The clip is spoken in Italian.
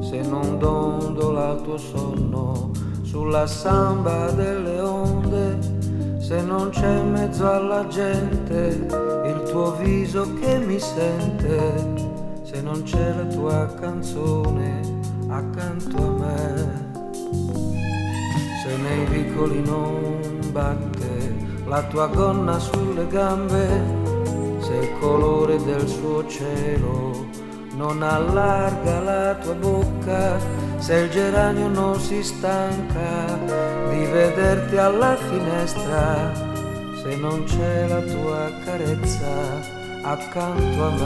se non dondola il tuo sonno sulla samba delle onde, se non c'è in mezzo alla gente il tuo viso che mi sente, se non c'è la tua canzone accanto a me, se nei vicoli non batte la tua gonna sulle gambe, se il colore del suo cielo non allarga la tua bocca, se il geranio non si stanca di vederti alla finestra, se non c'è la tua carezza accanto a me.